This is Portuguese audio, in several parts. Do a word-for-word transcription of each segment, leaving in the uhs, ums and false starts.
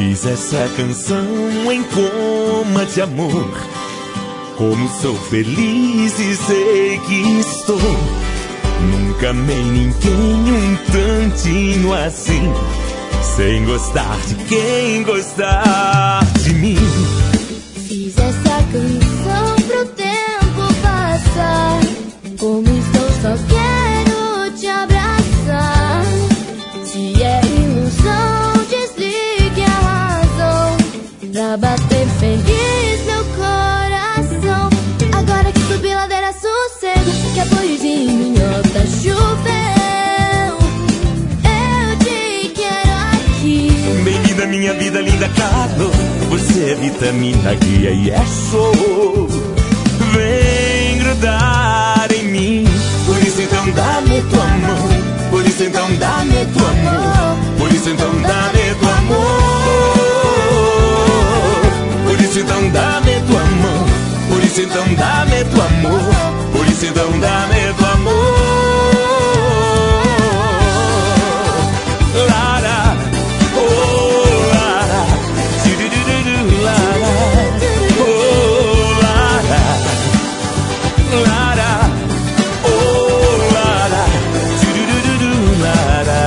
Fiz essa canção em coma de amor. Como sou feliz e sei que estou. Nunca amei ninguém um tantinho assim, sem gostar de quem gostar de mim. Fiz essa canção pro tempo passar. Como estou, só quero te abraçar. Se é ilusão, desligue a razão pra bater feliz meu coração. Agora que subi ladeira, sossego, que apoio de minhota choveu. Eu te quero aqui. Bem-vinda minha vida, linda calor. Você é vitamina, guia e é show. Vem grudar em mim. Por isso então dá-me tua mão. Por isso então dá-me tua amor. Por isso então dá-me tua amor. Por isso então dá-me tua mão. Por isso então dá-me tua amor. Por isso então dá-me tua amor. Lara, oh Lara, tiriririri, Lara, oh Lara, Lara, oh Lara, tiriririri, Lara.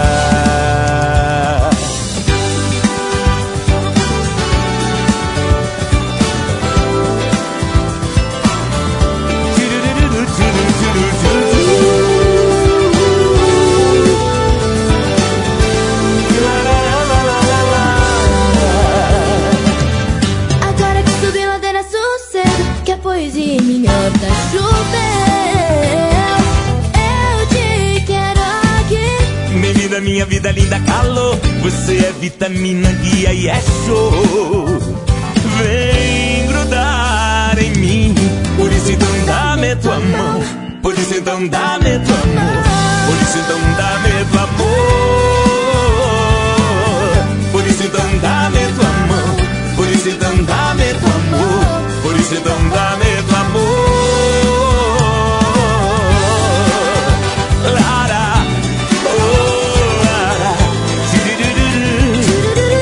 Agora que subi ladeira, sossego, que a poesia em minha horta choveu. Eu te quero aqui. Bem-vinda minha vida, linda calor. Você é vitamina, guia e é show. Vem grudar em mim. Por isso então dá-me tua mão. Por isso então dá-me tua amor. Por isso então dá-me tua amor. Por isso então dá-me tua mão. Por isso então dá-me tua amor. Por isso então dá-me tua amor. Lara, oh Lara, tiriririri.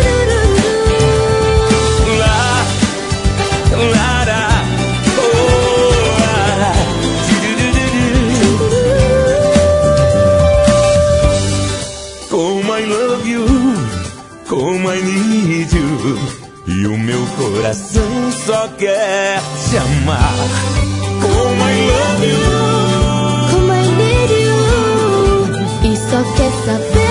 La, Lara, oh Lara, tiriririri. Como I love you, como I need you. E o meu coração só quer te amar. Como I love you, Como I need you. E só quer saber